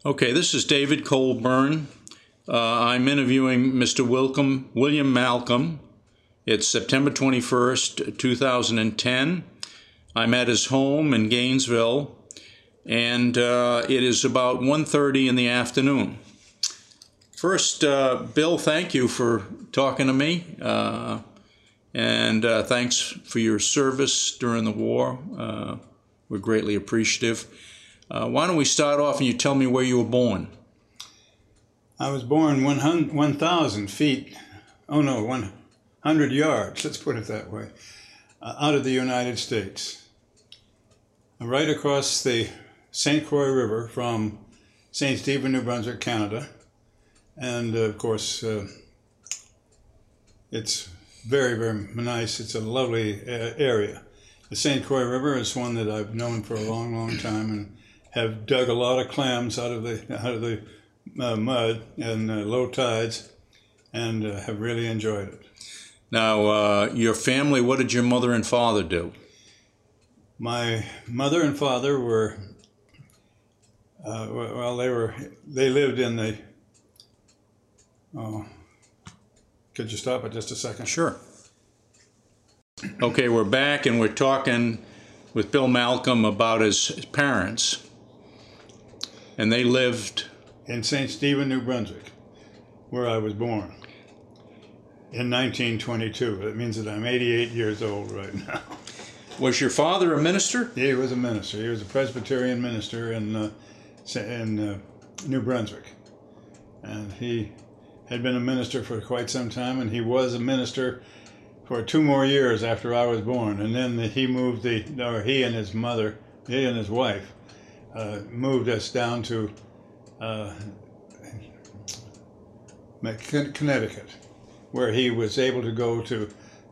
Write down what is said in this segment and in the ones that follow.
Okay, this is David Colburn. I'm interviewing Mr. William Malcolm. It's September 21st, 2010. I'm at his home in Gainesville, and it is about 1:30 in the afternoon. First, Bill, thank you for talking to me, and thanks for your service during the war. We're greatly appreciative. Why don't we start off and you tell me where you were born? I was born 1,000 feet, 100 yards, let's put it that way, out of the United States. Right across the St. Croix River from St. Stephen, New Brunswick, Canada. And of course, it's very, very nice. It's a lovely area. The St. Croix River is one that I've known for a long, long time and have dug a lot of clams out of the mud and low tides, and have really enjoyed it. Now, your family, what did your mother and father do? My mother and father were, they lived in the, could you stop it just a second? Sure. Okay, we're back and we're talking with Bill Malcolm about his parents. And they lived in St. Stephen, New Brunswick, where I was born in 1922. That means that I'm 88 years old right now. Was your father a minister? He was a minister. He was a Presbyterian minister in New Brunswick. And he had been a minister for quite some time, and he was a minister for 2 more years after I was born. And then he and his mother, he and his wife, moved us down to Connecticut, where he was able to go to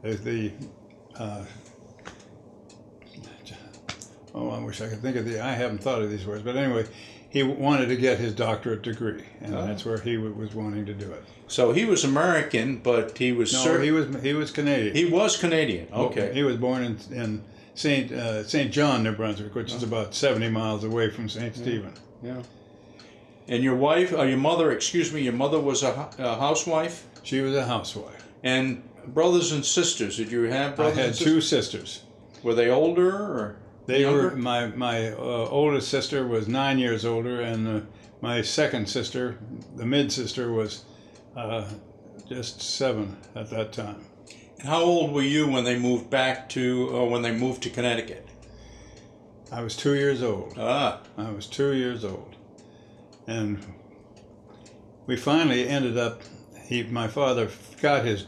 I wish I could think of I haven't thought of these words, but anyway, he wanted to get his doctorate degree, and that's where he was wanting to do it. So he was American, but he was... No, he was Canadian. He was Canadian, okay. Well, he was born in St. John, New Brunswick, which is about 70 miles away from St. Stephen. Yeah. And your mother was a housewife? She was a housewife. And brothers and sisters, did you have brothers? I had 2 sisters. Were they older or younger? Were, my oldest sister was 9 years older, and my second sister, the mid-sister, was just 7 at that time. How old were you when they moved to Connecticut? I was 2 years old. I was 2 years old. And we finally ended up, my father got his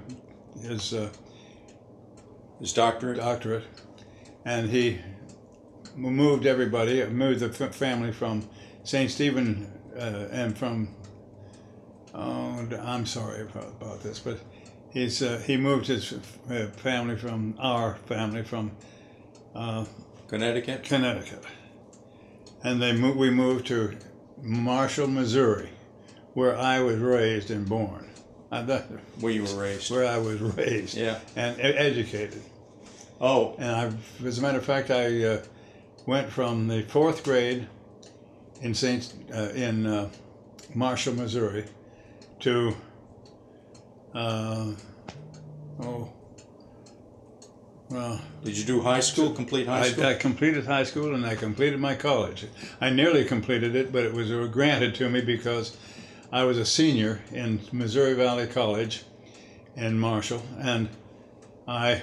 doctorate, and he moved the family from St. Stephen and from, I'm sorry about this, but he moved his family from Connecticut, and we moved to Marshall, Missouri, where I was raised and born. Where you were raised? Where I was raised, yeah, and educated. Oh, and as a matter of fact, I went from the 4th grade in Marshall, Missouri, to did you do high school? Complete high school? I completed high school, and I completed my college. I nearly completed it, but it was granted to me because I was a senior in Missouri Valley College in Marshall, and I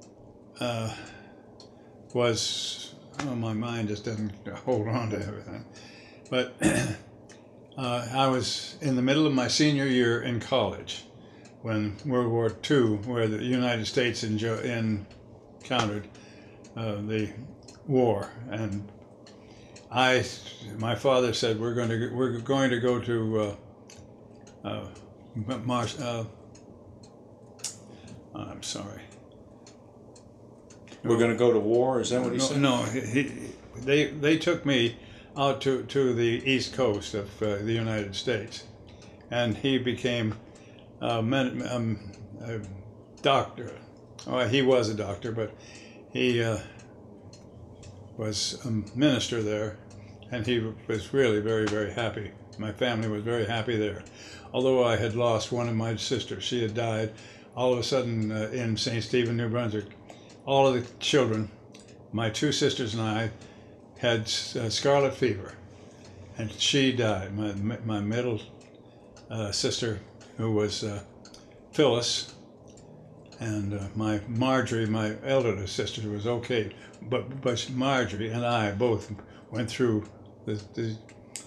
my mind just doesn't hold on to everything. But I was in the middle of my senior year in college when World War II, where the United States encountered the war, and my father said we're going to go to I'm sorry. We're going to go to war. Is that what he said? No. They took me out to the East Coast of the United States, and he became a doctor. Well, he was a doctor, but he was a minister there and he was really very, very happy. My family was very happy there. Although I had lost one of my sisters, she had died all of a sudden in St. Stephen, New Brunswick. All of the children, my two sisters and I, had scarlet fever, and she died. My middle sister, who was Phyllis, and my Marjorie, my elder sister, was okay, but Marjorie and I both went through the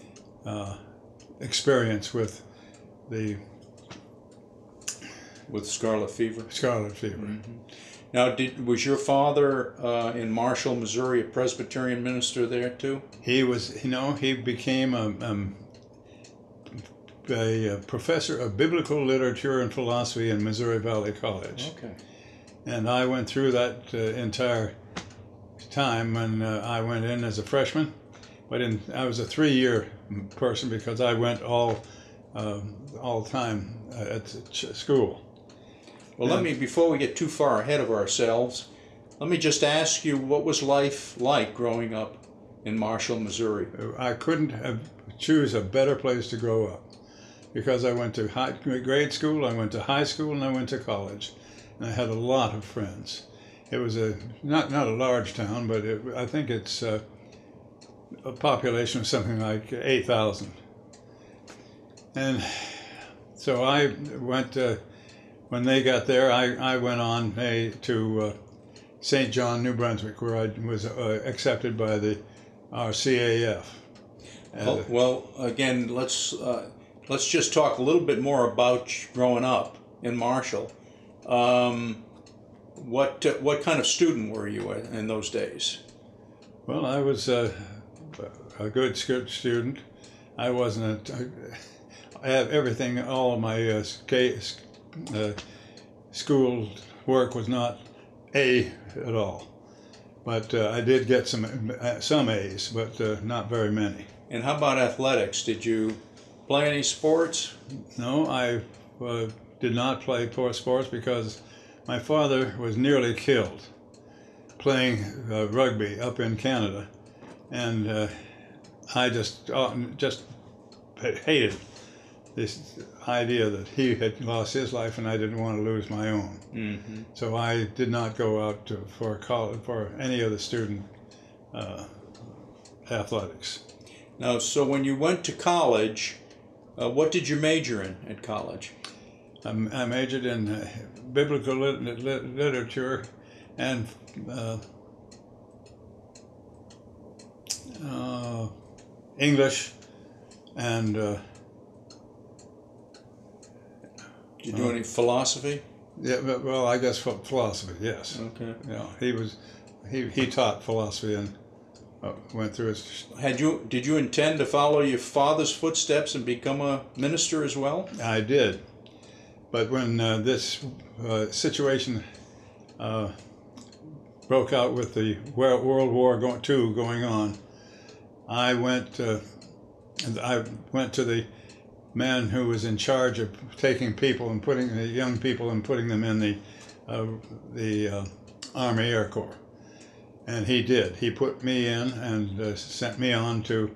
experience with the scarlet fever. Scarlet fever. Mm-hmm. Now, was your father in Marshall, Missouri, a Presbyterian minister there too? He was. He became a professor of biblical literature and philosophy in Missouri Valley College. Okay. And I went through that entire time when I went in as a freshman. But I was a 3-year person because I went all time at school. Well, before we get too far ahead of ourselves, let me just ask you, what was life like growing up in Marshall, Missouri? I couldn't choose a better place to grow up because I went to grade school, I went to high school, and I went to college. And I had a lot of friends. It was not a large town, but I think it's a population of something like 8,000. And so I went, when they got there, I went on to St. John, New Brunswick, where I was accepted by the RCAF. Well, again, let's just talk a little bit more about growing up in Marshall. What kind of student were you in those days? Well, I was a good student. I wasn't. I had everything. All of my school work was not A at all, but I did get some A's, but not very many. And how about athletics? Did you play any sports? No, I did not play sports because my father was nearly killed playing rugby up in Canada, and I just hated this idea that he had lost his life and I didn't want to lose my own. Mm-hmm. So I did not go out for any of the student athletics. Now, so when you went to college, what did you major in at college? I majored in biblical literature and English and. Did you do any philosophy? Yeah, well, I guess philosophy. Yes. Okay. Yeah, he taught philosophy and went through his. Did you intend to follow your father's footsteps and become a minister as well? I did, but when this situation broke out with the World War II going on, I went to the man who was in charge of taking people and putting the young people and putting them in the Army Air Corps, and he did. He put me in and sent me on to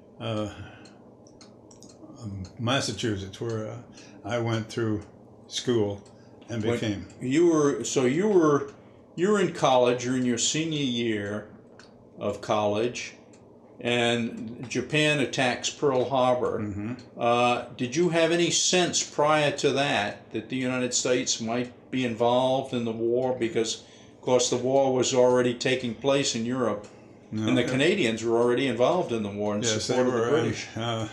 Massachusetts, where I went through school and became. You were in college. You're in your senior year of college, and Japan attacks Pearl Harbor. Mm-hmm. Did you have any sense prior to that the United States might be involved in the war? Because, of course, the war was already taking place in Europe, and the Canadians were already involved in the war in support of the British.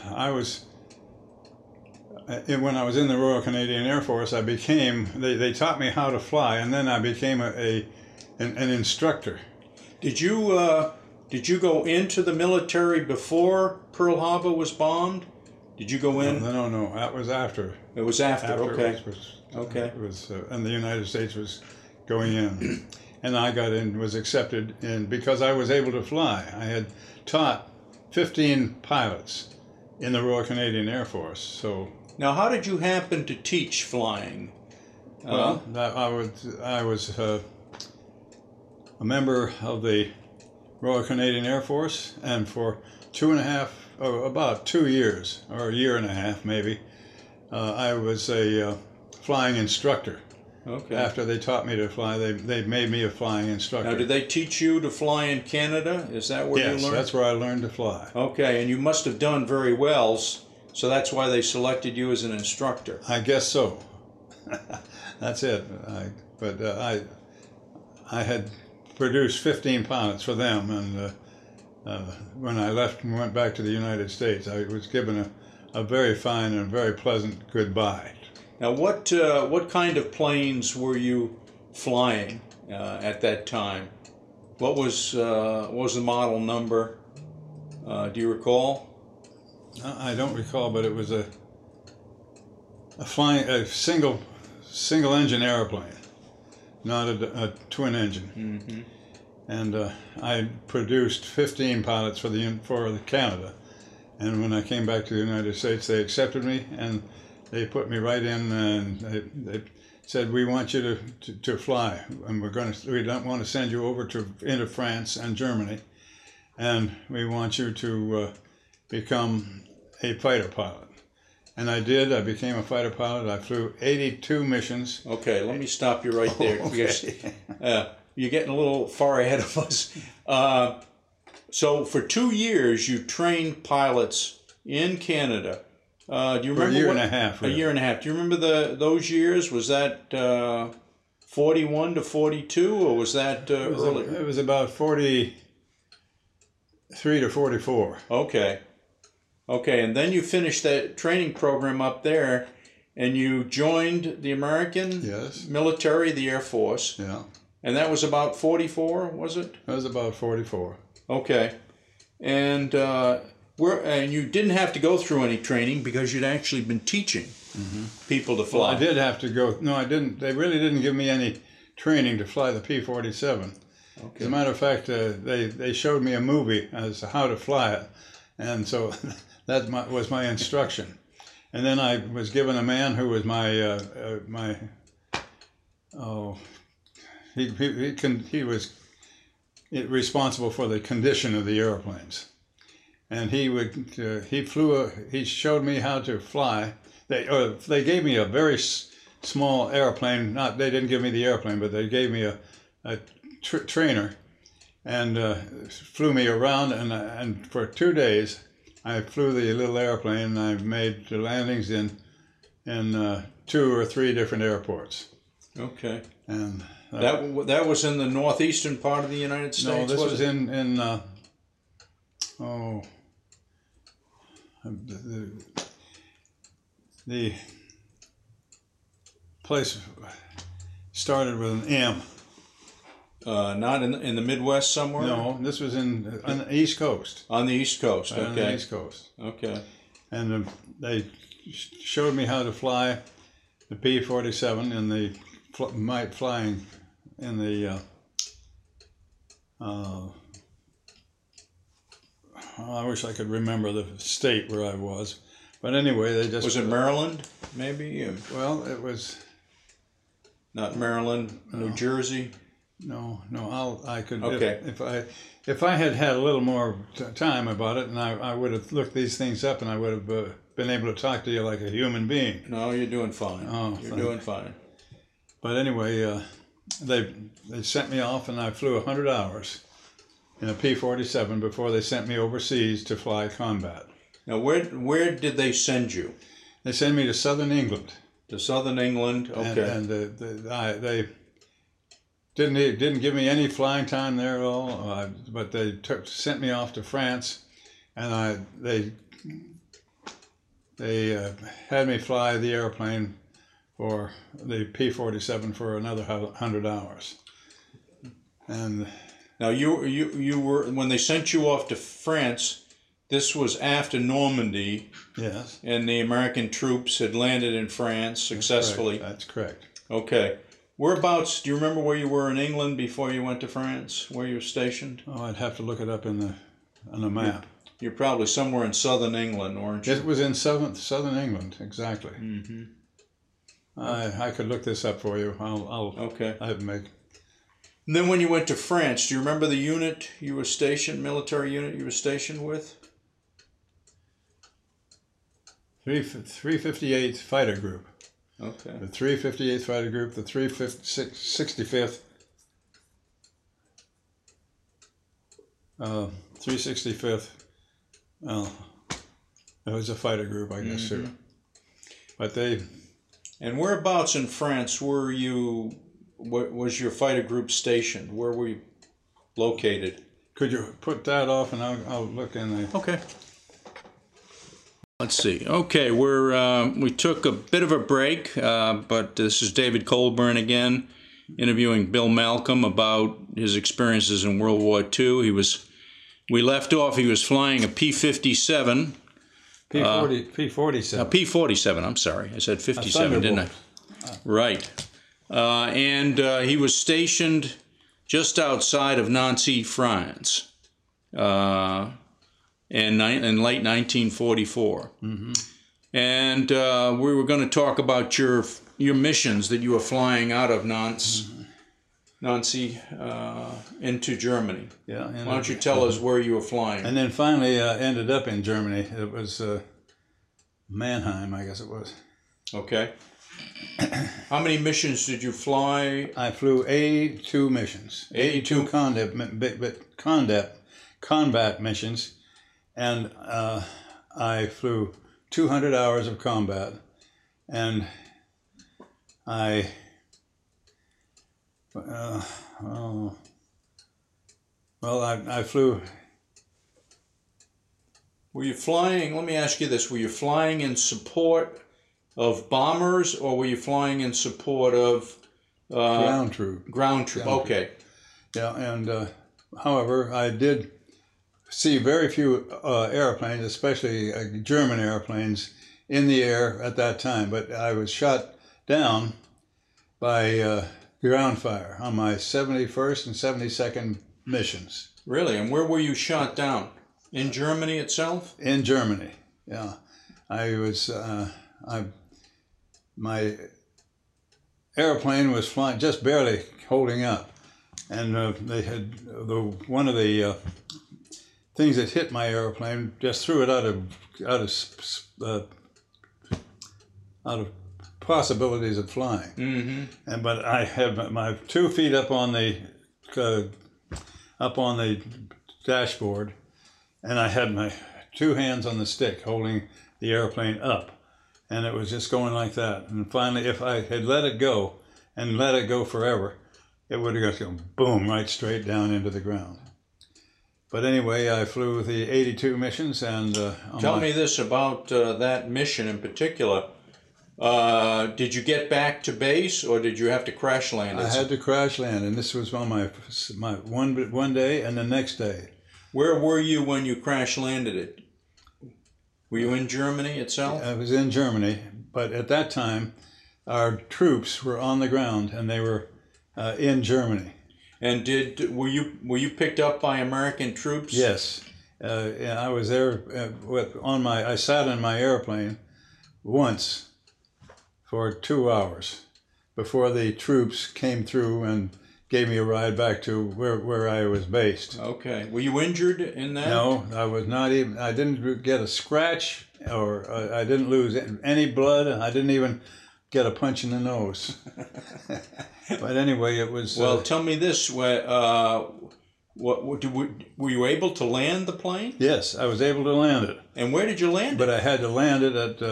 When I was in the Royal Canadian Air Force, I became. They taught me how to fly, and then I became an instructor. Did you go into the military before Pearl Harbor was bombed? Did you go in? No. That was after. It was after. Okay. Okay. It was, and the United States was going in, and I got in, was accepted in because I was able to fly. I had taught 15 pilots in the Royal Canadian Air Force. So. Now, how did you happen to teach flying? Well, I was a member of the Royal Canadian Air Force, and for about 2 years, or a year and a half maybe, I was a flying instructor. Okay. After they taught me to fly, they made me a flying instructor. Now, did they teach you to fly in Canada? Is that where you Yes, learned? that's where I learned to fly. Okay, and you must have done very well, so that's why they selected you as an instructor. I guess so. That's it. I had produced 15 pilots for them, and when I left and went back to the United States, I was given a very fine and very pleasant goodbye. Now, what kind of planes were you flying at that time? What was the model number? Do you recall? I don't recall, but it was a single engine airplane, not a twin engine. Mm-hmm. And I produced 15 pilots for Canada. And when I came back to the United States, they accepted me, and they put me right in, and they said, "We want you to fly, and we don't want to send you over into France and Germany, and we want you to become a fighter pilot." And I did. I became a fighter pilot. I flew 82 missions. Okay, let me stop you right there, because you're getting a little far ahead of us. So for 2 years, you trained pilots in Canada. Do you remember For a year and a half. Really. A year and a half. Do you remember those years? Was that 41 to 42, or was that early? It was about 43 to 44. Okay. Okay, and then you finished that training program up there, and you joined the American military, the Air Force. Yeah. And that was about 44, was it? That was about 44. Okay. And you didn't have to go through any training because you'd actually been teaching people to fly. Well, I did have to go. No, I didn't. They really didn't give me any training to fly the P-47. Okay. As a matter of fact, they showed me a movie as to how to fly it, and so that was my instruction. And then I was given a man who was he was responsible for the condition of the airplanes, and he showed me how to fly. They gave me a very small airplane. They didn't give me the airplane, but they gave me a trainer, and flew me around. And for 2 days, I flew the little airplane. And I made the landings in 2 or 3 different airports. Okay. And that was in the northeastern part of the United States? No, this was in the place started with an M. Not in the Midwest somewhere? No, this was on the East Coast. On the East Coast, okay. On the East Coast. Okay. And they showed me how to fly the P-47 in the flying in the I wish I could remember the state where I was, but anyway, they just... Was it Maryland, maybe? Well, it was... Not Maryland, New Jersey? No, I could... Okay. If I had had a little more time about it, and I would have looked these things up, and I would have been able to talk to you like a human being. No, you're doing fine. Oh, you're doing fine. But anyway, they sent me off, and I flew 100 hours in a P-47 before they sent me overseas to fly combat. Now, where did they send you? They sent me to southern England. To southern England, okay. And they didn't give me any flying time there at all, but they sent me off to France, and they had me fly the airplane for the P-47 for another 100 hours. And now you were, when they sent you off to France, this was after Normandy. Yes. And the American troops had landed in France successfully. That's correct. Okay. Whereabouts, do you remember where you were in England before you went to France, where you were stationed? Oh, I'd have to look it up on the map. You're probably somewhere in southern England, weren't you? It was in southern England, exactly. Mm-hmm. I could look this up for you. Okay. And then when you went to France, do you remember the unit you were stationed, military unit you were stationed with? 358th Fighter Group. Okay. The 358th Fighter Group, the 365th, 365th. Well, it was a fighter group, I guess, too. But they. And whereabouts in France were you? What was your fighter group stationed? Where were you located? Could you put that off, and I'll look in the. Okay. Let's see. Okay, we took a bit of a break, but this is David Colburn again, interviewing Bill Malcolm about his experiences in World War II. We left off. He was flying a P-57. P-47. A P-47. I'm sorry, I said 57, didn't I? Right. And he was stationed just outside of Nancy, France. In late 1944. And we were going to talk about your missions that you were flying out of Nancy into Germany. Yeah. Why don't you tell us where you were flying? And then finally ended up in Germany. It was Mannheim, I guess it was. Okay. How many missions did you fly? I flew 82 missions. 82 combat missions. And I flew 200 hours of combat, and I flew. Were you flying? Let me ask you this: were you flying in support of bombers, or were you flying in support of Ground troop. Ground troop. Okay. Yeah, and however, I did see very few airplanes, especially German airplanes, in the air at that time. But I was shot down by ground fire on my 71st and 72nd missions. Really? And where were you shot down? In Germany itself? In Germany, yeah. I was, my airplane was flying, just barely holding up. And they had, one of the things that hit my airplane just threw it out of possibilities of flying. But I had my 2 feet up on the dashboard, and I had my 2 hands on the stick holding the airplane up, and it was just going like that. And finally, if I had let it go and let it go forever, it would have just gone boom right straight down into the ground. But anyway, I flew the 82 missions, and tell me this about that mission in particular. Did you get back to base, or did you have to crash land? I had to crash land, and this was on my one day and the next day. Where were you when you crash landed it? Were you in Germany itself? I was in Germany, but at that time, our troops were on the ground, and they were in Germany. And were you picked up by American troops? Yes, and I was there I sat in my airplane once for 2 hours before the troops came through and gave me a ride back to where I was based. Okay. Were you injured in that? No, I was not even. I didn't get a scratch, or I didn't lose any blood. I didn't even get a punch in the nose. But anyway, it was. Well, tell me this: were you able to land the plane? Yes, I was able to land it. And where did you land it? But I had to land it at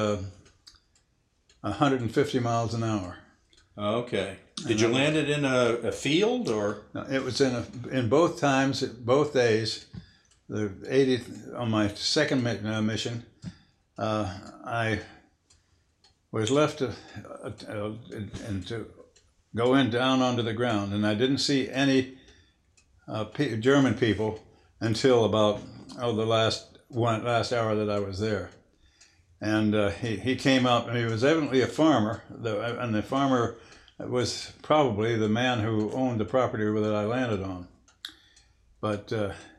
150 miles an hour. Okay. Did you land it in a field, or? No, it was in both times, both days. The 80th on my second mission, I was left to go down onto the ground, and I didn't see any German people until about the last hour that I was there. And he came up, and he was evidently a farmer, and the farmer was probably the man who owned the property that I landed on. But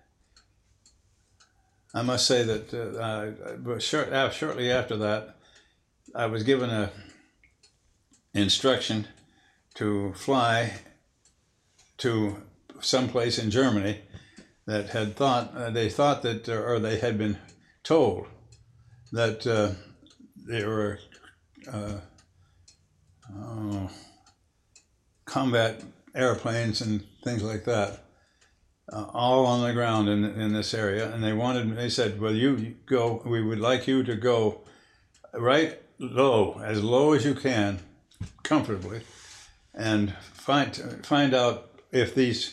I must say that shortly after that, I was given a instruction to fly to someplace in Germany that they had been told that there were combat airplanes and things like that, all on the ground in this area. And they said, well, you go, we would like you to go right as low as you can, comfortably, and find out if these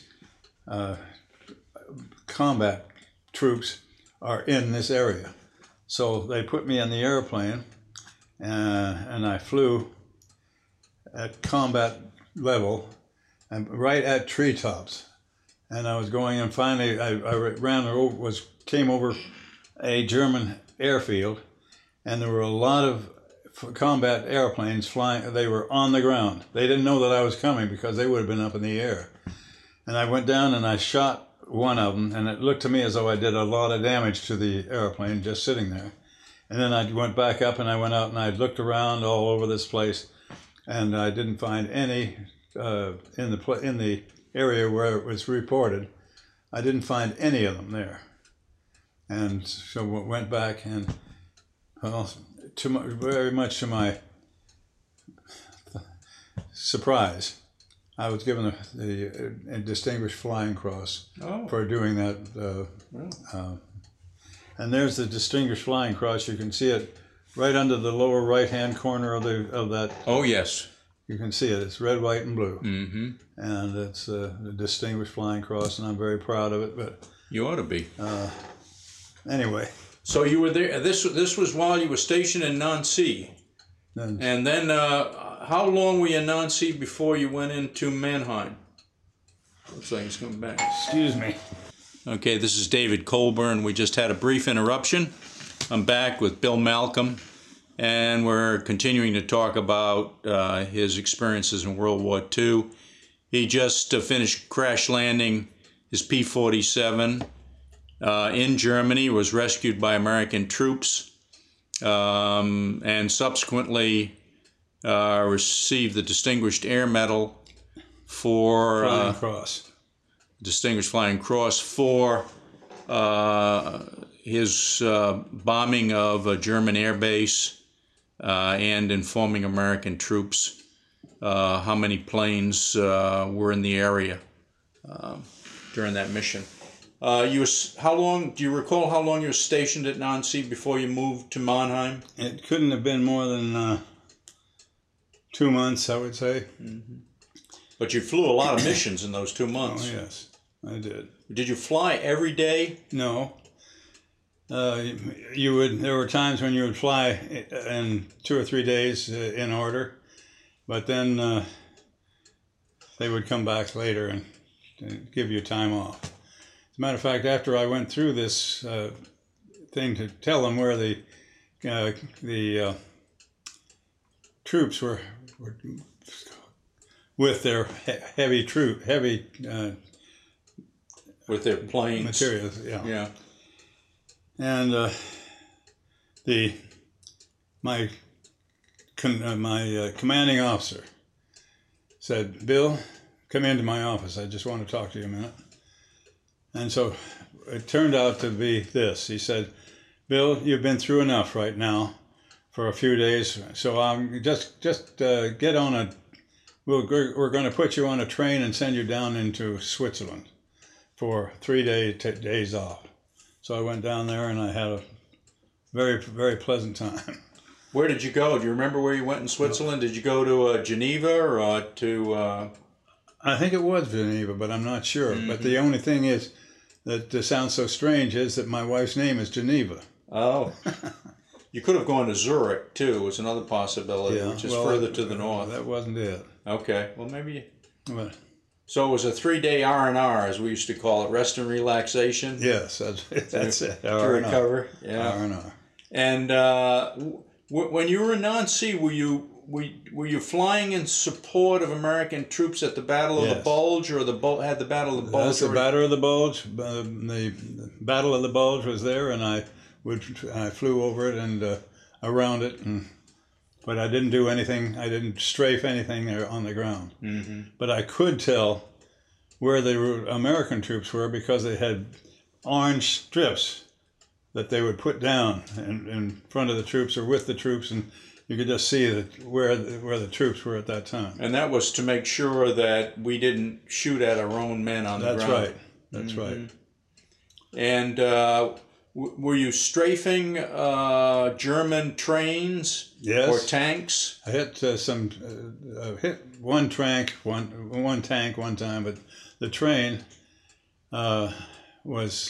combat troops are in this area. So they put me in the airplane, and I flew at combat level and right at treetops. And I was going, and finally I came over a German airfield, and there were a lot of combat airplanes flying. They were on the ground. They didn't know that I was coming because they would have been up in the air. And I went down and I shot one of them, and it looked to me as though I did a lot of damage to the airplane just sitting there. And then I went back up and I went out and I looked around all over this place, and I didn't find any in the area where it was reported. I didn't find any of them there. And so went back, and well, very much to my surprise, I was given a Distinguished Flying Cross for doing that. And there's the Distinguished Flying Cross. You can see it right under the lower right-hand corner of that. Oh, yes. You can see it. It's red, white, and blue. Mm-hmm. And it's the Distinguished Flying Cross, and I'm very proud of it. But you ought to be. Anyway. So you were there. This was while you were stationed in Nancy. And then how long were you in Nancy before you went into Mannheim? Looks like he's coming back. Excuse me. Okay, this is David Colburn. We just had a brief interruption. I'm back with Bill Malcolm, and we're continuing to talk about his experiences in World War II. He just finished crash landing his P-47 in Germany, was rescued by American troops, and subsequently received the Distinguished Air Medal for Flying Cross. Distinguished Flying Cross for his bombing of a German air base and informing American troops how many planes were in the area during that mission. How long? Do you recall how long you were stationed at Nancy before you moved to Mannheim? It couldn't have been more than 2 months, I would say. Mm-hmm. But you flew a lot of missions in those 2 months. Oh, yes, I did. Did you fly every day? No. You would. There were times when you would fly in 2 or 3 days in order, but then they would come back later and give you time off. As a matter of fact, after I went through this thing to tell them where the troops were with their heavy with their planes, materials, yeah. And my commanding officer said, "Bill, come into my office. I just want to talk to you a minute." And so it turned out to be this. He said, "Bill, you've been through enough right now for a few days. So I'm just get on a. We're going to put you on a train and send you down into Switzerland for 3 days off." So I went down there and I had a very, very pleasant time. Where did you go? Do you remember where you went in Switzerland? Did you go to Geneva or to... I think it was Geneva, but I'm not sure. Mm-hmm. But the only thing is that sounds so strange is that my wife's name is Geneva. Oh. You could have gone to Zurich, too, was another possibility, which is further to the north. That wasn't it. Okay. Well, maybe... But, so it was a 3-day R&R, as we used to call it, rest and relaxation? Yes, that's it. To recover? Yeah. R&R. And when you were in Nancy, were you flying in support of American troops at the Battle of the Bulge, or had the Battle of the Bulge? That's the Battle of the Bulge. The Battle of the Bulge was there, and I flew over it and around it, but I didn't do anything. I didn't strafe anything there on the ground. Mm-hmm. But I could tell where the American troops were because they had orange strips that they would put down in front of the troops or with the troops, and you could just see that where the troops were at that time. And that was to make sure that we didn't shoot at our own men on the That's ground. right. That's right. And were you strafing German trains Yes. or tanks? I hit hit one tank one time, but the train was,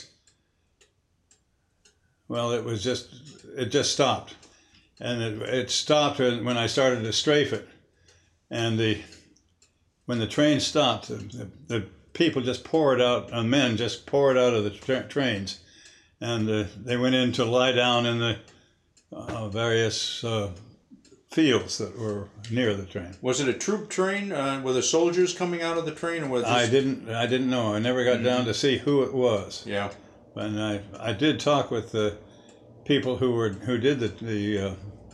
well, it just stopped, and it stopped when I started to strafe it, and when the train stopped, the people just poured out, men just poured out of the trains, and they went in to lie down in the various fields that were near the train. Was it a troop train? Were the soldiers coming out of the train, or was this... I didn't know. I never got down to see who it was. Yeah. And I did talk with the people who did the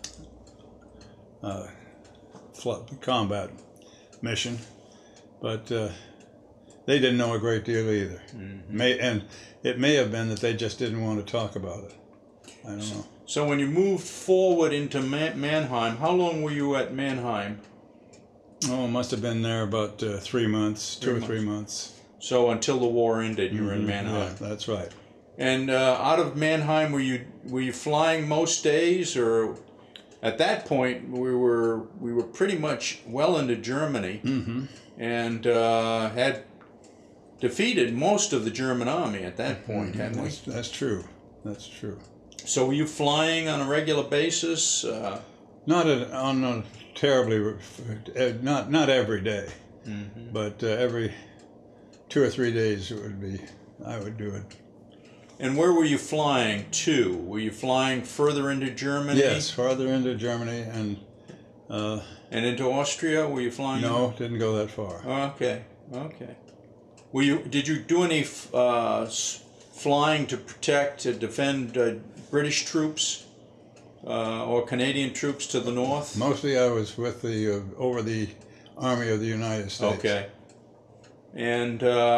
combat mission, but they didn't know a great deal either. And it may have been that they just didn't want to talk about it. I don't know. So when you moved forward into Mannheim, how long were you at Mannheim? Oh, must have been there about 3 months, 2 or 3 months. So until the war ended, you were in Mannheim. Yeah, that's right. And out of Mannheim, were you flying most days, or at that point we were pretty much well into Germany, and had defeated most of the German army at that point, hadn't we? That's true. That's true. So were you flying on a regular basis? Not on a terribly, not every day, but every 2 or 3 days I would do it. And where were you flying to? Were you flying further into Germany? Yes, farther into Germany and into Austria? Were you flying? No, didn't go that far. Okay. Did you do any flying to defend British troops or Canadian troops to the north? Mostly I was with over the Army of the United States. Okay. And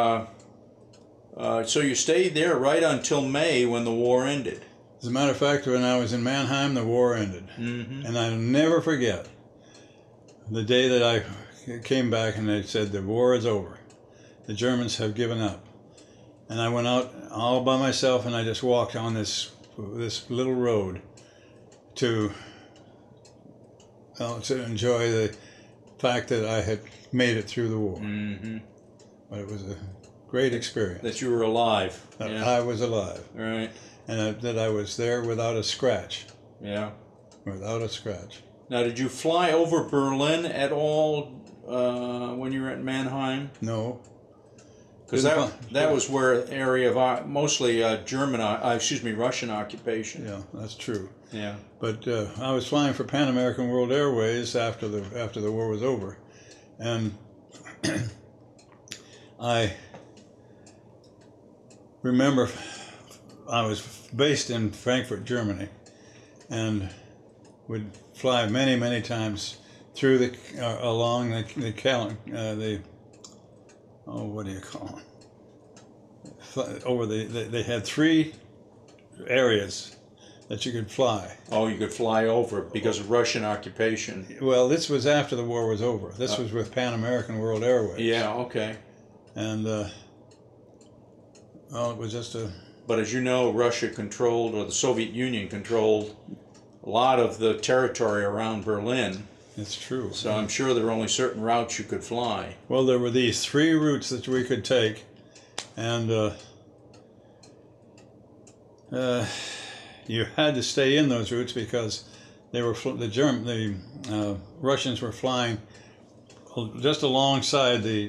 so you stayed there right until May when the war ended. As a matter of fact, when I was in Mannheim, the war ended. And I'll never forget the day that I came back and they said the war is over. The Germans have given up. And I went out all by myself and I just walked on this little road to enjoy the fact that I had made it through the war. But it was a great experience. That you were alive. That Yeah. I was alive. Right. And that I was there without a scratch. Yeah. Without a scratch. Now, did you fly over Berlin at all when you were at Mannheim? No. Because that was where area of mostly Russian occupation. Yeah, that's true. Yeah. But I was flying for Pan American World Airways after the war was over, and I remember I was based in Frankfurt, Germany, and would fly many times through along the what do you call them? Over they had 3 areas that you could fly. Oh, you could fly over because of Russian occupation. Well, this was after the war was over. This was with Pan American World Airways. Yeah, okay. And well, it was just a... But as you know, Russia controlled, or the Soviet Union controlled, a lot of the territory around Berlin. It's true. So I'm sure there were only certain routes you could fly. Well, there were these 3 routes that we could take, and you had to stay in those routes because they were the Russians were flying just alongside the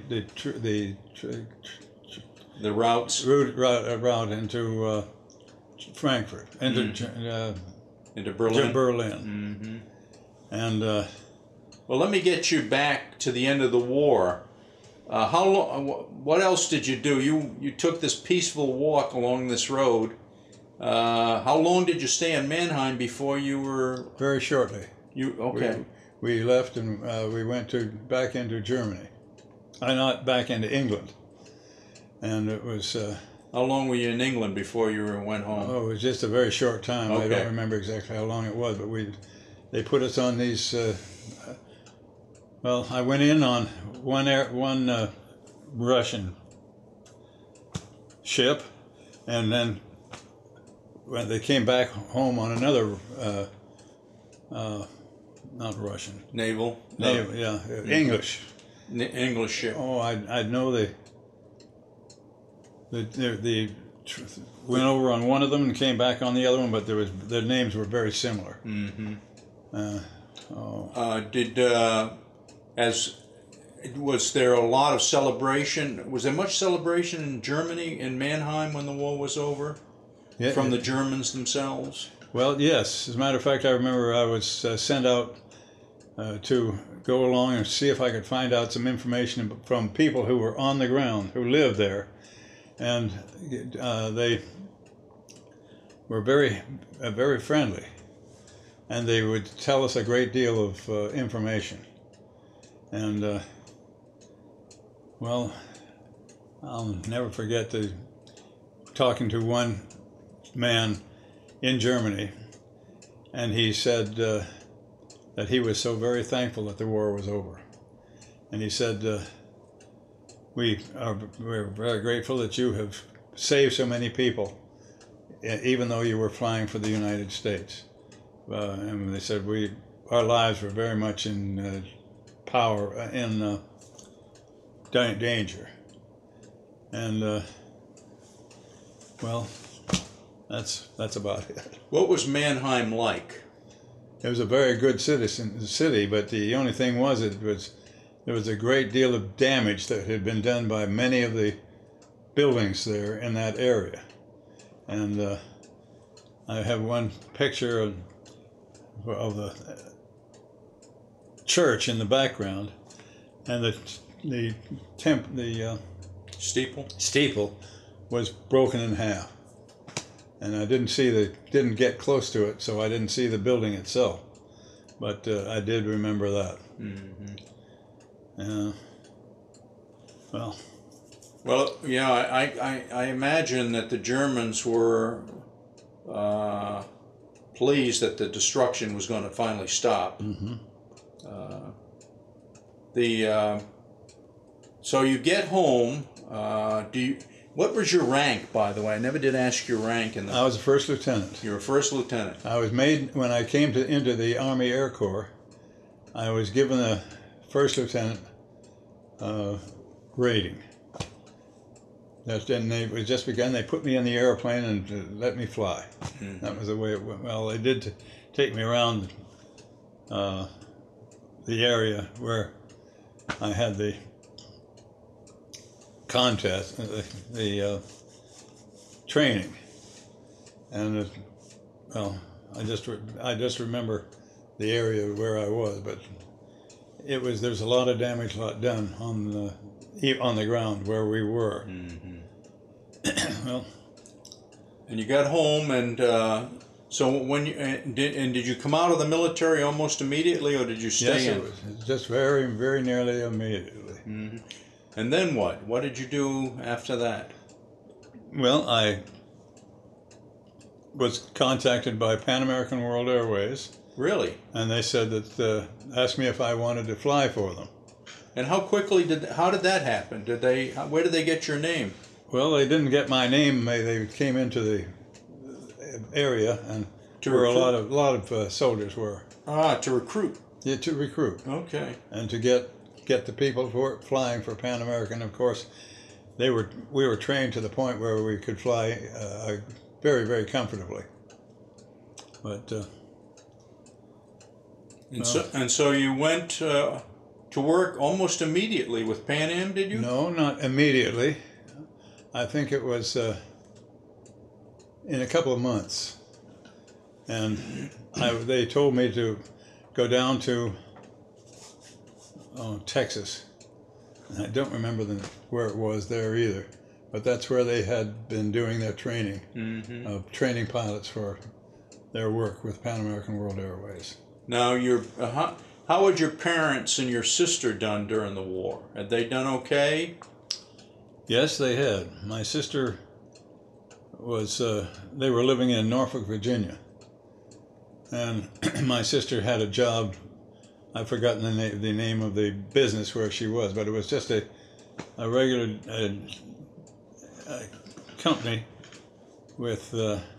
routes route into Frankfurt, into Berlin. Berlin. And well, let me get you back to the end of the war. How long? What else did you do? You took this peaceful walk along this road. How long did you stay in Mannheim before you were? Very shortly. Okay. We left and we went back into Germany. Not back into England. And it was How long were you in England before you went home? Oh, it was just a very short time. I Okay. don't remember exactly how long it was, but they put us on these. Well, I went in on one Russian ship, and then when they came back home on another, not Russian, Naval? yeah, English. English ship. Oh, I know the went over on one of them and came back on the other one, but their names were very similar. Mm-hmm. Oh, Was there a lot of celebration? Was there much celebration in Germany, in Mannheim, when the war was over? yeah, From the Germans themselves? well, yes. As a matter of fact, I remember I was sent out to go along and see if I could find out some information from people who were on the ground, who lived there, and they were very friendly, and they would tell us a great deal of information. And well, I'll never forget talking to one man in Germany, and he said that he was so very thankful that the war was over. And he said, we're very grateful that you have saved so many people, even though you were flying for the United States. And they said our lives were very much in danger. And well, that's about it. What was Mannheim like? It was a very good city, but the only thing was there was a great deal of damage that had been done by many of the buildings there in that area. And I have one picture of the church in the background, and the steeple was broken in half. And I didn't get close to it, so I didn't see the building itself. But I did remember that. Mm-hmm. Well, yeah, I imagine that the Germans were pleased that the destruction was going to finally stop. mm-hmm. So you get home. What was your rank, by the way? I never did ask your rank in the. I was a first lieutenant. You were a first lieutenant. I was made when I came into the Army Air Corps. I was given a first lieutenant rating. Then it was just begun. They put me in the airplane and let me fly. Mm-hmm. That was the way it went. Well, they did take me around the area where I had the contest, the training, and well, I just remember the area where I was, but there's a lot of damage done on the ground where we were. Mm-hmm. Well, and you got home, and so when did you come out of the military almost immediately, or did you stay yes, in? it was just very, very nearly immediately. Mm-hmm. And then what? What did you do after that? Well, I was contacted by Pan American World Airways. Really? And they said that asked me if I wanted to fly for them. And how did that happen? Where did they get your name? Well, they didn't get my name. They came into the area, and where a lot of soldiers were. To recruit. Yeah, to recruit. Okay. And to get the people who were flying for Pan American. Of course, we were trained to the point where we could fly very, very comfortably. But so you went to work almost immediately with Pan Am, did you? no, not immediately. I think it was in a couple of months, and they told me to go down to Texas. And I don't remember where it was there either, but that's where they had been doing their training, Mm-hmm. training pilots for their work with Pan American World Airways. Now, how had your parents and your sister done during the war? Had they done okay? Yes, they had. My sister was they were living in Norfolk, Virginia, and my sister had a job. I've forgotten the name of the business where she was, but it was just a regular company with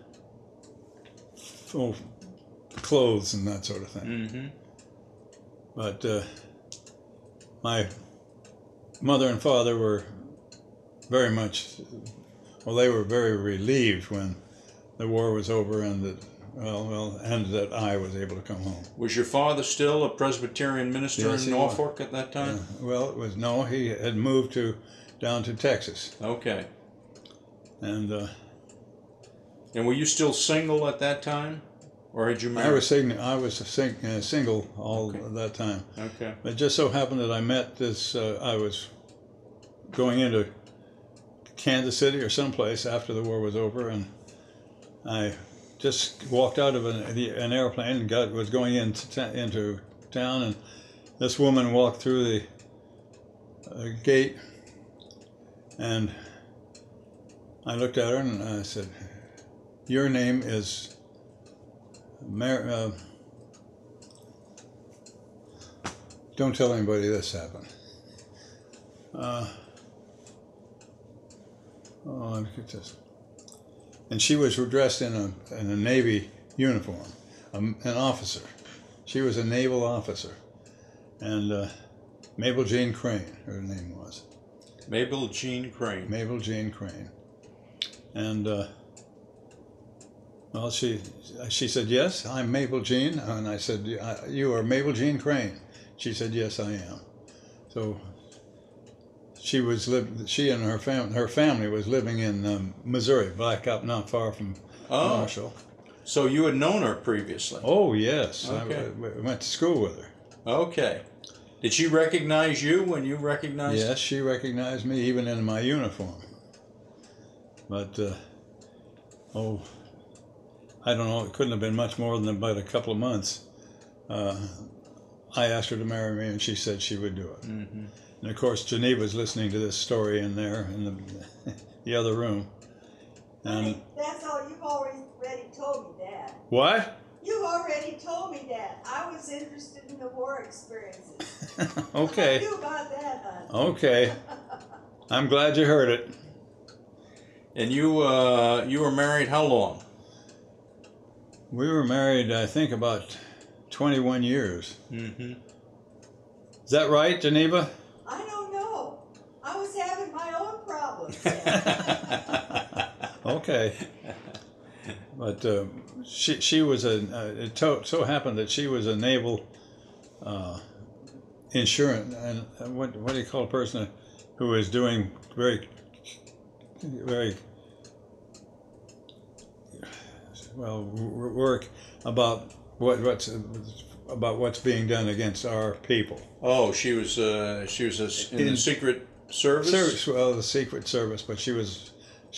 clothes and that sort of thing. Mm-hmm. But my mother and father were very much, well, they were very relieved when the war was over and that, and that I was able to come home. Was your father still a Presbyterian minister Yes, in Norfolk at that time? Well, it was, no, he had moved down to Texas. Okay. And were you still single at that time? Or had you married? I was single all that time. Okay. It just so happened that I met this, I was going into Kansas City or someplace after the war was over, and I just walked out of an airplane and was going into town, and this woman walked through the gate, and I looked at her and I said, "Your name is don't tell anybody this happened." Look at this. And she was dressed in a Navy uniform, an officer. She was a naval officer, and Mabel Jean Crane, her name was. Mabel Jean Crane. Mabel Jean Crane, and well, she said, "Yes, I'm Mabel Jean," and I said, "You are Mabel Jean Crane." She said, "Yes, I am." So she and her family was living in Missouri, Blacktop, not far from Marshall. So you had known her previously? Oh yes, okay. I went to school with her. Okay. Did she recognize you when you recognized her? Yes, she recognized me even in my uniform. But I don't know. It couldn't have been much more than about a couple of months. I asked her to marry me, and she said she would do it. Mm-hmm. And of course, Geneva's listening to this story in there in the other room. And that's all. You've already told me that. What? You've already told me that. I was interested in the war experiences. Okay. I knew about that, hon. Okay. I'm glad you heard it. And you were married how long? We were married, I think, about 21 years. Mm-hmm. Is that right, Geneva? I don't know. I was having my own problems. Okay. But she was it so happened that she was a naval insurance, and what do you call a person who is doing very well work about what's being done against our people. Oh, she was in the Secret Service. Well, the Secret Service, but she was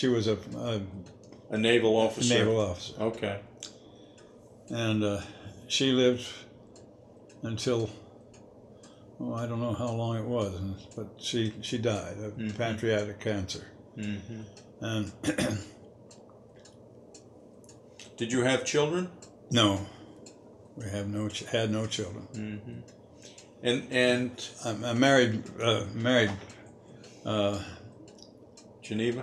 a naval officer. Naval officer. Okay. And she lived until, I don't know how long it was, but she died of pancreatic cancer. Mm-hmm. And did you have children? No, we had no children. Mm-hmm. And I married Geneva.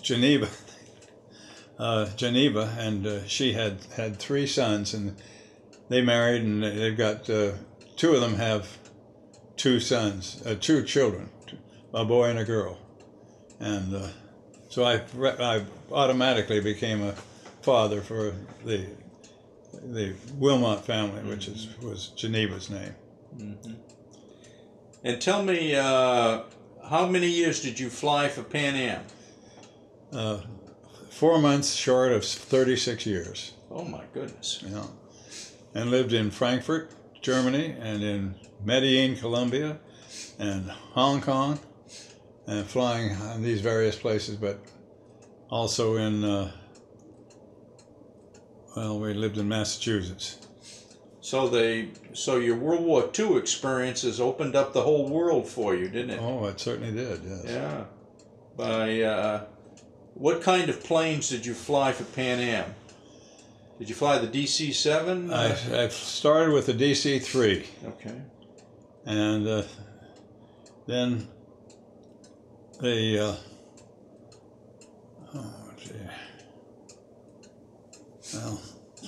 Geneva, and she had 3 sons, and they married, and they've got 2 of them have 2 sons, 2 children, a boy and a girl, and so I automatically became a father for the Wilmot family, which was Geneva's name. Mm-hmm. And tell me, how many years did you fly for Pan Am? 4 months short of 36 years. Oh my goodness. Yeah. And lived in Frankfurt, Germany, and in Medellin, Colombia, and Hong Kong, and flying in these various places, but also in, we lived in Massachusetts. So your World War II experiences opened up the whole world for you, didn't it? Oh, it certainly did, yes. Yeah. By What kind of planes did you fly for Pan Am? Did you fly the DC-7? I started with the DC-3. Okay. And then the well,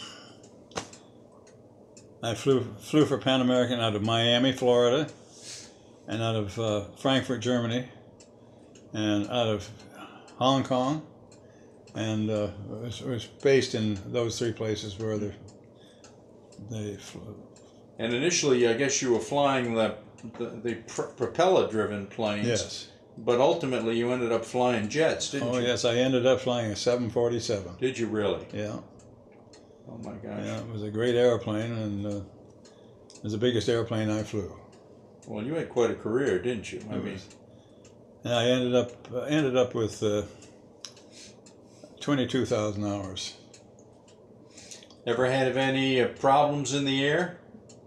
I flew for Pan American out of Miami, Florida, and out of Frankfurt, Germany, and out of Hong Kong, and it was based in those three places where they flew. And initially, I guess you were flying the propeller-driven planes. Yes. But ultimately, you ended up flying jets, didn't you? Oh, yes, I ended up flying a 747. Did you really? Yeah. Oh, my gosh. Yeah, it was a great airplane, and it was the biggest airplane I flew. Well, you had quite a career, didn't you? I mean, and I ended up with 22,000 hours. ever had any problems in the air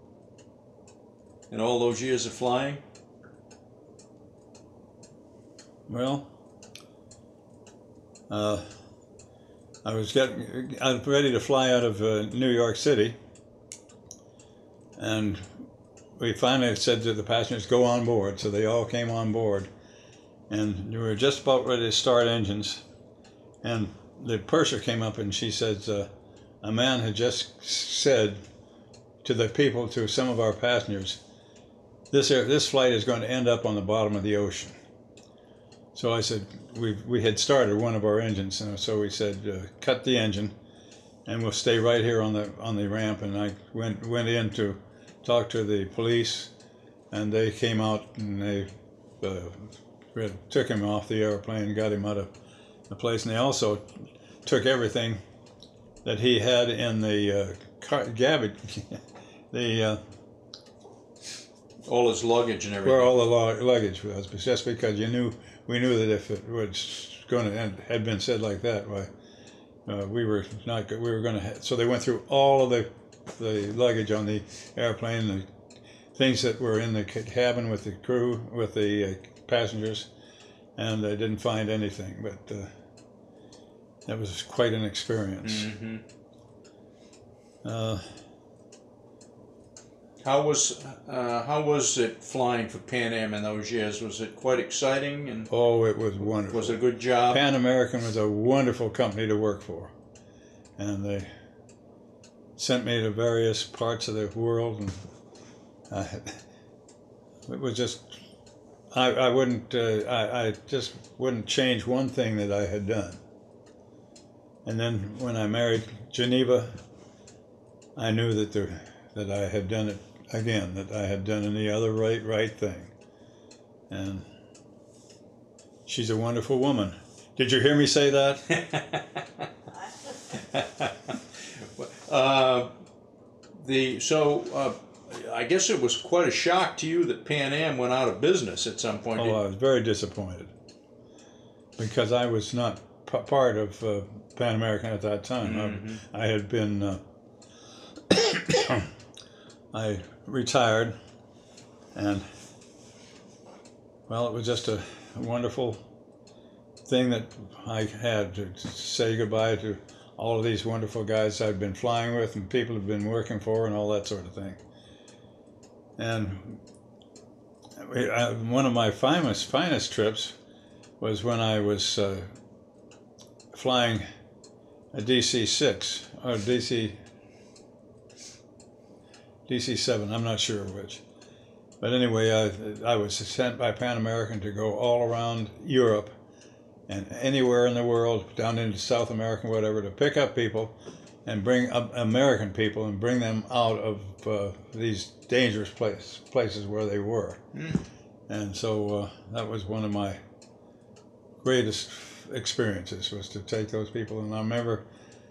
in all those years of flying? Well, I was ready to fly out of New York City, and we finally said to the passengers, "Go on board." So they all came on board, and we were just about ready to start engines, and the purser came up and she said, a man had just said to the people, to some of our passengers, this flight is going to end up on the bottom of the ocean. So I said, we had started one of our engines, and so we said, cut the engine, and we'll stay right here on the ramp. And I went in to talk to the police, and they came out and they took him off the airplane and got him out of the place. And they also took everything that he had in the all his luggage and everything. where all the luggage was, but just because we knew that if it was going to end, had been said like that, why we were going to. So they went through all of the luggage on the airplane, the things that were in the cabin with the crew, with the passengers, and they didn't find anything. But that was quite an experience. Mm-hmm. How was it flying for Pan Am in those years? Was it quite exciting? And oh, it was wonderful. Was it a good job? Pan American was a wonderful company to work for, and they sent me to various parts of the world, and it was just I just wouldn't change one thing that I had done. And then when I married Geneva, I knew that I had done it again, that I had done the other right thing. And she's a wonderful woman. Did you hear me say that? I guess it was quite a shock to you that Pan Am went out of business at some point. Oh, I was very disappointed because I was not part of Pan American at that time. Mm-hmm. I had been. I retired, and well, it was just a wonderful thing that I had to say goodbye to all of these wonderful guys I've been flying with and people have been working for and all that sort of thing. And one of my finest trips was when I was flying a DC-6 or DC-7, I'm not sure which. But anyway, I was sent by Pan American to go all around Europe and anywhere in the world, down into South America, whatever, to pick up people and bring up American people and bring them out of these dangerous places where they were. Mm. And so that was one of my greatest experiences, was to take those people. And I remember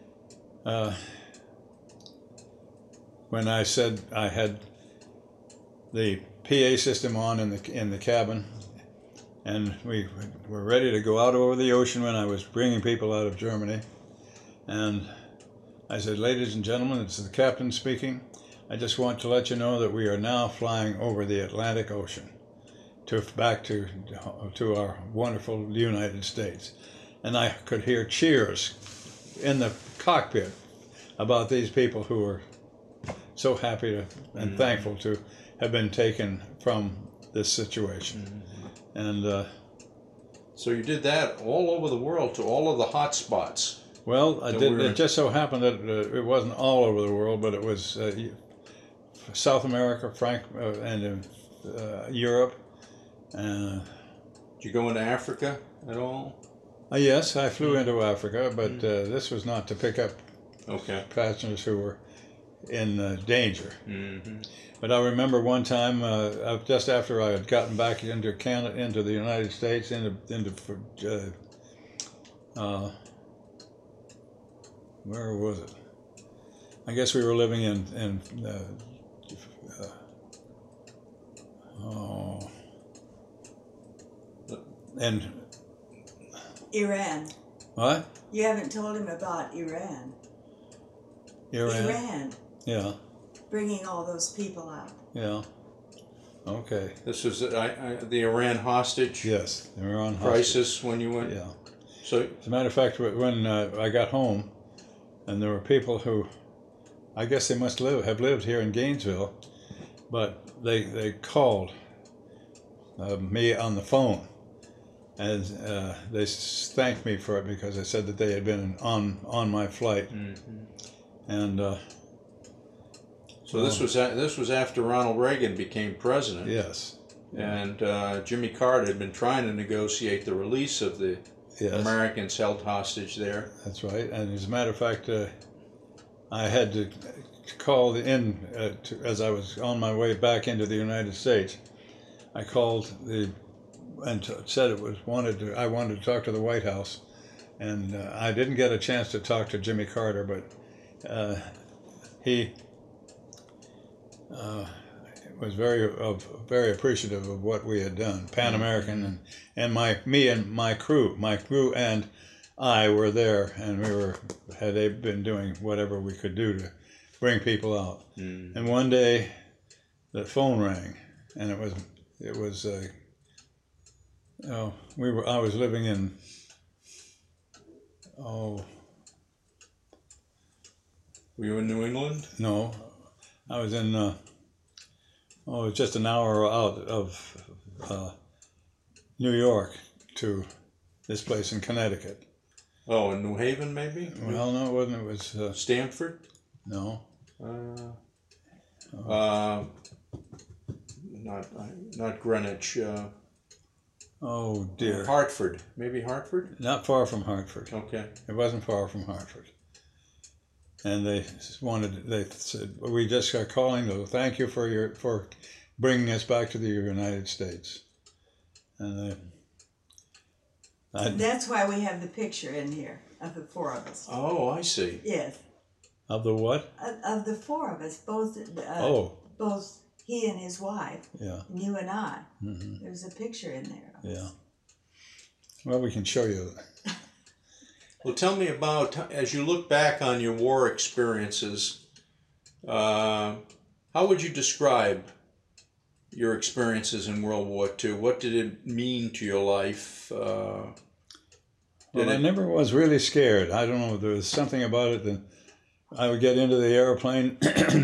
when I said I had the PA system on in the cabin, and we were ready to go out over the ocean when I was bringing people out of Germany, and I said, "Ladies and gentlemen, it's the captain speaking. I just want to let you know that we are now flying over the Atlantic Ocean back to our wonderful United States." and I could hear cheers in the cockpit about these people who were so happy to, and thankful to have been taken from this situation. And So you did that all over the world to all of the hot spots. well, it just so happened that it wasn't all over the world, but it was South America, and Europe. Did you go into Africa at all? Yes, I flew into Africa, but this was not to pick up Okay. passengers who were in danger. Mm-hmm. But I remember one time, just after I had gotten back into Canada, into the United States, where was it? I guess we were living in and Iran. what? You haven't told him about Iran. Iran? Iran, Yeah, bringing all those people out. yeah. Okay. This was the Iran hostage Yes, they were on crisis when you went. Yeah. So As a matter of fact, when I got home, and there were people who, I guess they must have lived here in Gainesville, but they called me on the phone, and they thanked me for it because they said that they had been on my flight, and so this was after Ronald Reagan became president. yes, And Jimmy Carter had been trying to negotiate the release of the yes, Americans held hostage there. that's right. And as a matter of fact, I had to call as I was on my way back into the United States. I called and said I wanted to talk to the White House, and I didn't get a chance to talk to Jimmy Carter, but he was very appreciative of what we had done. Pan American and my crew and I were there, and had been doing whatever we could do to bring people out. And one day, the phone rang, and it was I was living in Were you in New England? no, I was in just an hour out of New York to this place in Connecticut. Oh, in New Haven, maybe? Well, no, it wasn't. It was Stamford? no. Not Greenwich. Oh dear. Hartford. Maybe Hartford? Not far from Hartford. Okay. It wasn't far from Hartford. And they said, we just are calling to thank you for bringing us back to the United States. And That's why we have the picture in here of the four of us. Oh, I see. Yes, of the what? of the four of us, both he and his wife, Yeah. and you and I. Mm-hmm. There's a picture in there. Yeah. Well, we can show you. Well, tell me about, as you look back on your war experiences, how would you describe your experiences in World War II? What did it mean to your life? I never was really scared. I don't know. There was something about it that I would get into the airplane.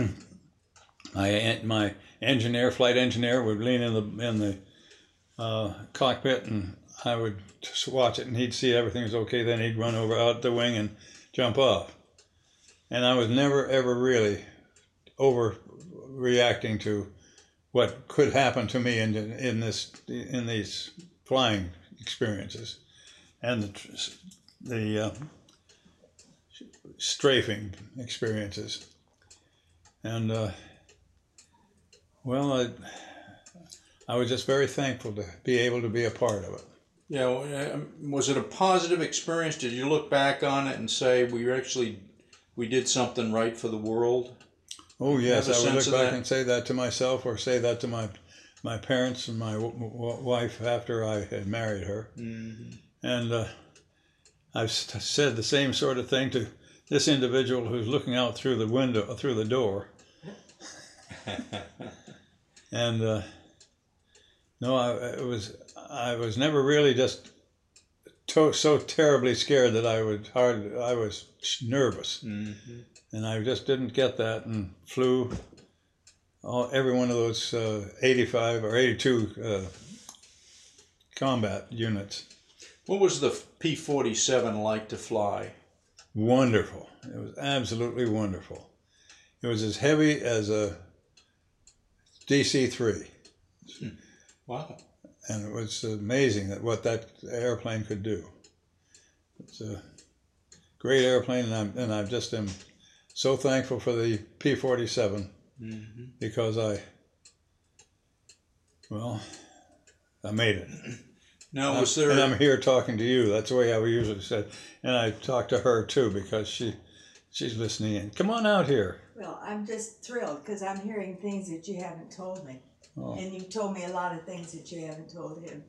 My flight engineer, would lean in the cockpit, and I would just watch it, and he'd see everything was okay. Then he'd run over out the wing and jump off. And I was never ever really overreacting to what could happen to me in these flying experiences, and the strafing experiences, and I was just very thankful to be able to be a part of it. Yeah, was it a positive experience? Did you look back on it and say we did something right for the world? Oh yes, I would look back that? and say that to myself, or say that to my parents and my wife after I had married her. Mm-hmm. And I've said the same sort of thing to this individual who's looking out through the door. And no, I was never really just so terribly scared that I was nervous, and I just didn't get that, and flew every one of those 85 or 82 combat units. What was the P-47 like to fly? Wonderful. It was absolutely wonderful. It was as heavy as a DC-3. Wow. And it was amazing what that airplane could do. It's a great airplane, and I just am so thankful for the P-47 because I made it. Now, was there? And I'm here talking to you. That's the way I usually say. And I talk to her too because she's listening in. Come on out here. Well, I'm just thrilled because I'm hearing things that you haven't told me. Oh. And you've told me a lot of things that you haven't told him.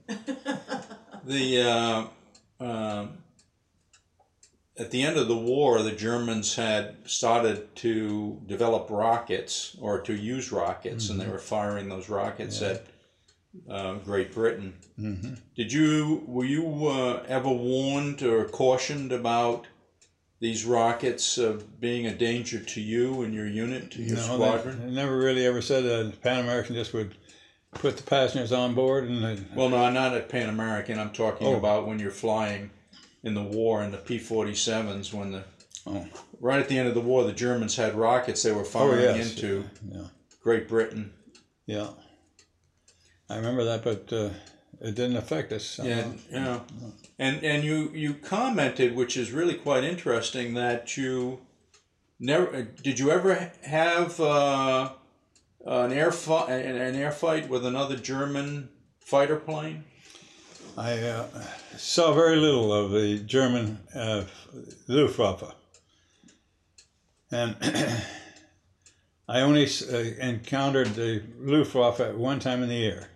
At the end of the war, the Germans had started to develop rockets or to use rockets, and they were firing those rockets at Great Britain. Were you ever warned or cautioned about these rockets being a danger to you and your unit, to your squadron? They never really ever said that. Pan American just would put the passengers on board and Well, no, not at Pan American. I'm talking about when you're flying in the war in the P-47s when right at the end of the war, the Germans had rockets they were firing into Great Britain. Yeah, I remember that, but it didn't affect us. Yeah. And you commented, which is really quite interesting, that you never did you ever have an air fight with another German fighter plane? I saw very little of the German Luftwaffe, and I only encountered the Luftwaffe at one time in the air.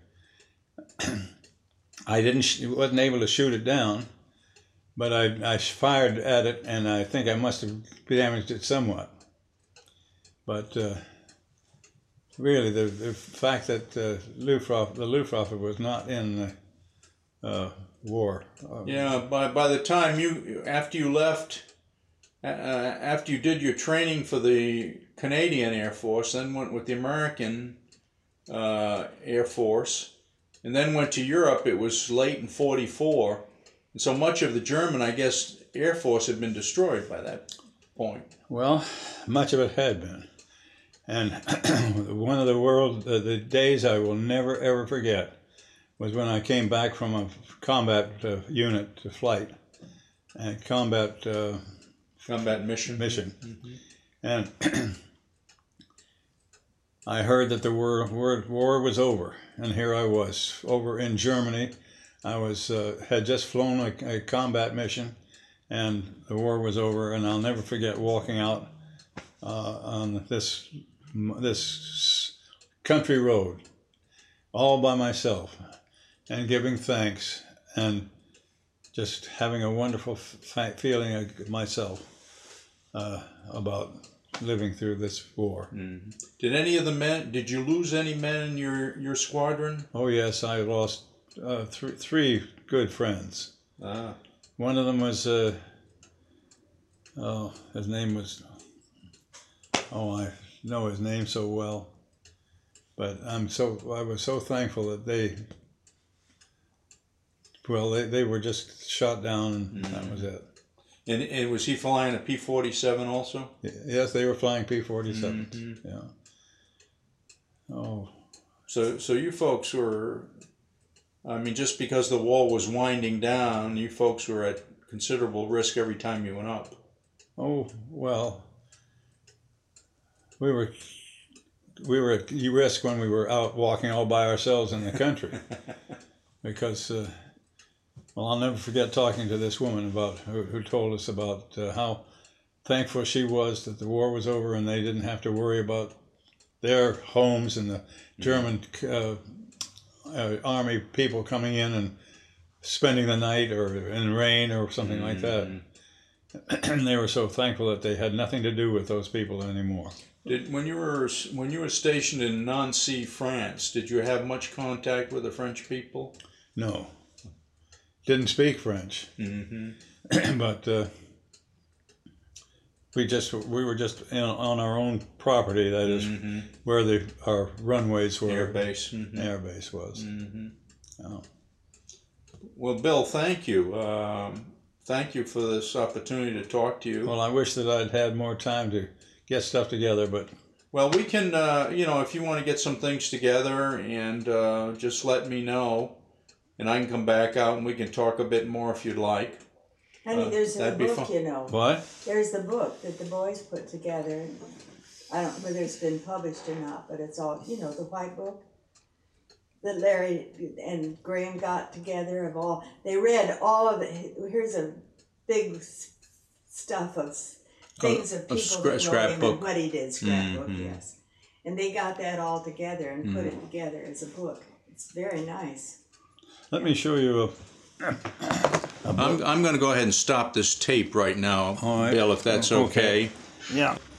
I wasn't able to shoot it down, but I fired at it, and I think I must have damaged it somewhat. But really, the fact that the Luftwaffe was not in the war. By the time after you left, after you did your training for the Canadian Air Force, then went with the American Air Force, and then went to Europe, it was late in '44. And so much of the German, I guess, Air Force had been destroyed by that point. Well, much of it had been. And one of the days I will never, ever forget was when I came back from a combat unit to flight, and combat mission. And I heard that the war was over, and here I was over in Germany. I had just flown a combat mission, and the war was over. And I'll never forget walking out on this country road, all by myself, and giving thanks, and just having a wonderful feeling of myself about living through this war. Did any of the men? Did you lose any men in your squadron? Oh yes, I lost three good friends. One of them was his name was I know his name so well, but I was so thankful that they were just shot down, and that was it. And was he flying a P-47 also? Yes, they were flying P-47s. Yeah. Oh. So you folks were, I mean, just because the war was winding down, you folks were at considerable risk every time you went up. Oh, well, we were at risk when we were out walking all by ourselves in the country, because I'll never forget talking to this woman who told us about how thankful she was that the war was over and they didn't have to worry about their homes and the German army people coming in and spending the night or in rain or something like that. And they were so thankful that they had nothing to do with those people anymore. When you were stationed in Nancy, France, did you have much contact with the French people? No. didn't speak French. But we were just on our own property. That is where our runways were. Air base. Air base was. Oh. Well, Bill, thank you. Thank you for this opportunity to talk to you. Well, I wish that I'd had more time to get stuff together, but Well, we can, if you want to get some things together and just let me know, and I can come back out and we can talk a bit more if you'd like. Honey, there's a that'd be book, fun. you know. what? There's the book that the boys put together. I don't know whether it's been published or not, but it's all, the white book that Larry and Graham got together of all. They read all of it. Here's a big stuff of things of people that wrote him scrapbook. and what he did. Scrapbook, yes. And they got that all together and put it together as a book. It's very nice. Let me show you I'm going to go ahead and stop this tape right now, All right. Bill, if that's okay. Yeah.